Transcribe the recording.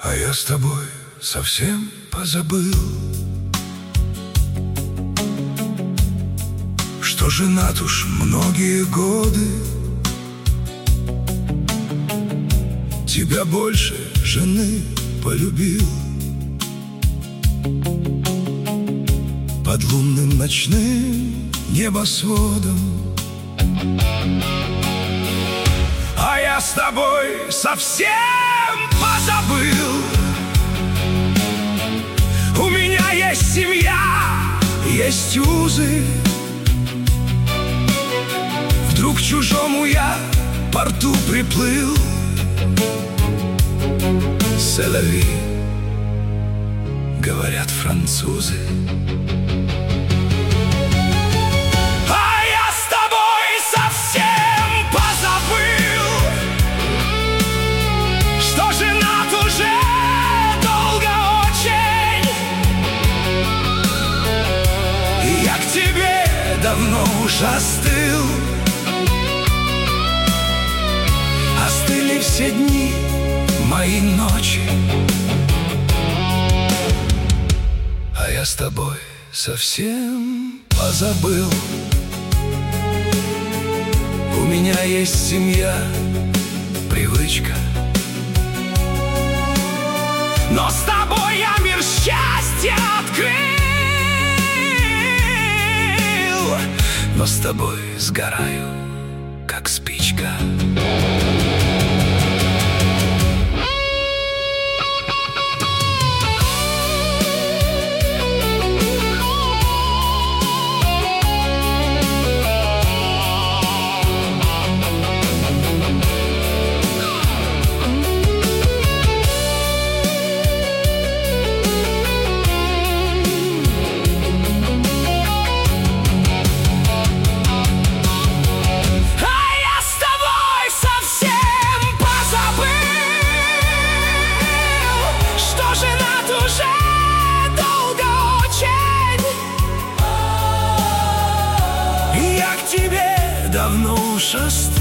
А я с тобой совсем позабыл, что женат уж многие годы. Тебя больше жены полюбил. Под лунным ночным небосводом. А я с тобой совсем позабыл. У меня есть семья, есть узы. Вдруг к чужому я порту приплыл. C'est la vie, говорят французы. А я с тобой совсем позабыл, что женат уже долго очень. И я к тебе давно уж остыл. Остыли все дни, мои ночи. А я с тобой совсем позабыл. У меня есть семья, привычка. Но с тобой я мир счастья открыл. Но с тобой сгораю, как спичка. Давно уж остыл.